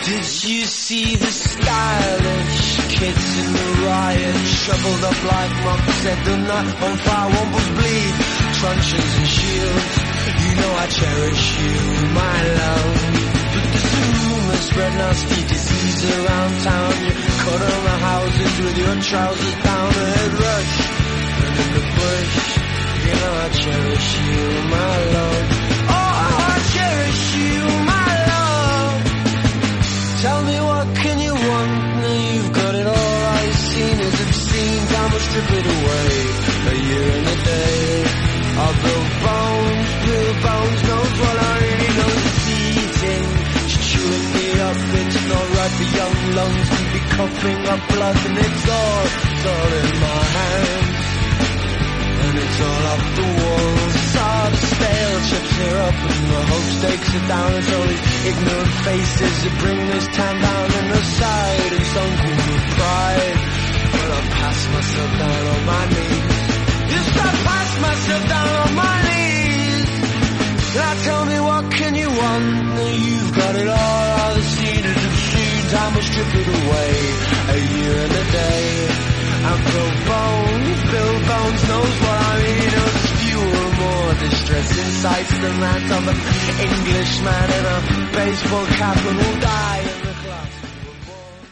Did you see the stylish kids in the riot, shoveled up like monks, set the night on fire, wombles bleed, truncheons and shields, you know I cherish you, my love. But there's some rumors spread nasty disease around town, you cut on the houses with your trousers down, a head rush, and in the bush, you know I cherish you, my love. Oh, I cherish you, my love. Tell me what can you want, now you've got it all, all you've seen is obscene, time will strip it away, a year and a day, I'll build bones knows what I really know is eating, she's chewing me up, it's not right for young lungs to be coughing up blood, and it's all in my hands, and it's all up the walls, soft stale chips are up, and the hope stakes are down, it's all these ignorant faces that bring this town down in the side, and sunken with pride, but I pass myself down on my knees, yes I pass myself down on my knees, now tell me what can you want, now you've got it all the seed is obscene, time will strip it away, a year and a day, and Bill Bones knows what I mean, it's fewer more distressing sights than that of an Englishman in a baseball cap and will die in the class we were born.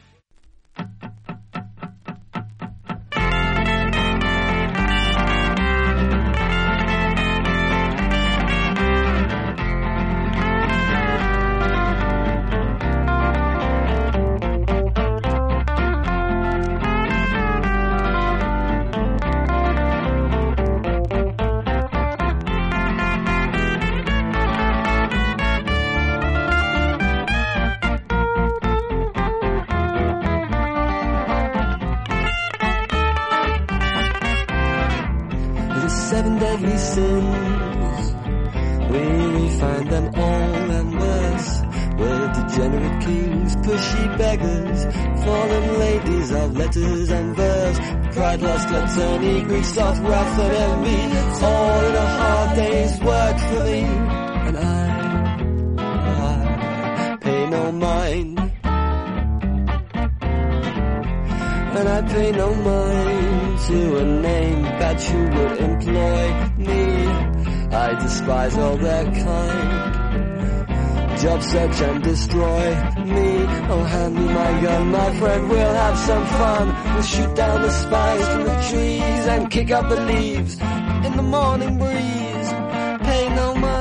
Seven deadly sins, we find them all and worse, where degenerate kings, pushy beggars, fallen ladies of letters and verse, pride, lust, gluttony, greed, sloth, wrath and envy, all in a hard day's work for me, and I pay no mind, and I pay no mind to a name that you would employ me. I despise all their kind. Job search and destroy me. Oh, hand me my gun, my friend, we'll have some fun. We'll shoot down the spires from the trees and kick up the leaves in the morning breeze. Pay no mind.